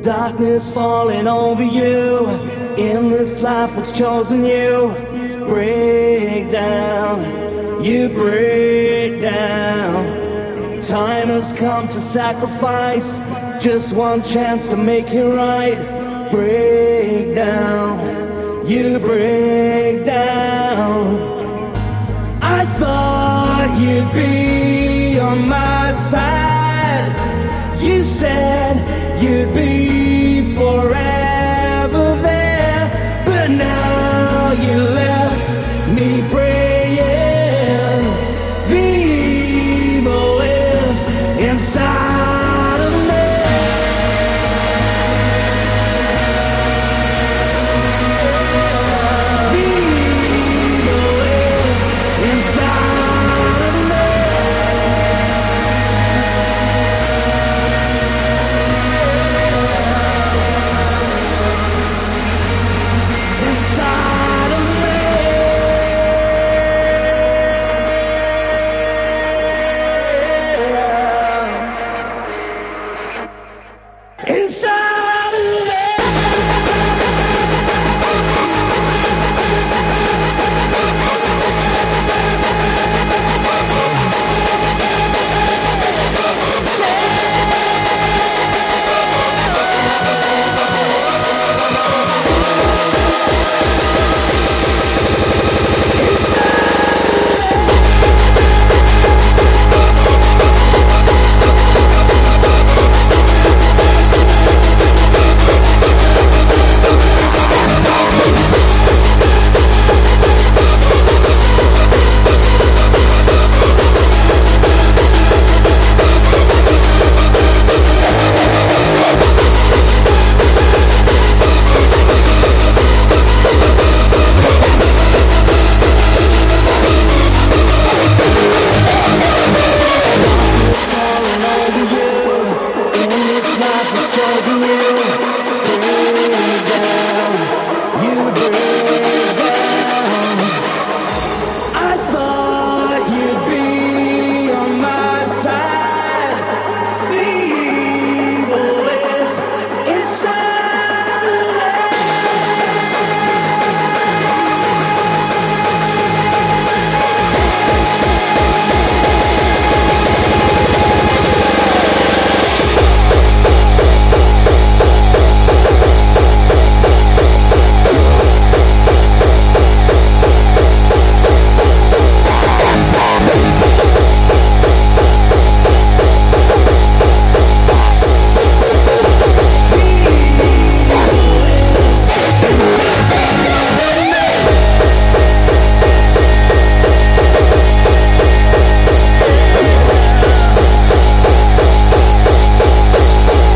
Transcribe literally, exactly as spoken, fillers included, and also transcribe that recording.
darkness falling over you, in this life that's chosen you. Break down, you break down. Time has come to sacrifice, just one chance to make it right. Break down, you break down. I thought you'd be on my side. You said you'd be forever there, but now you left me breaking.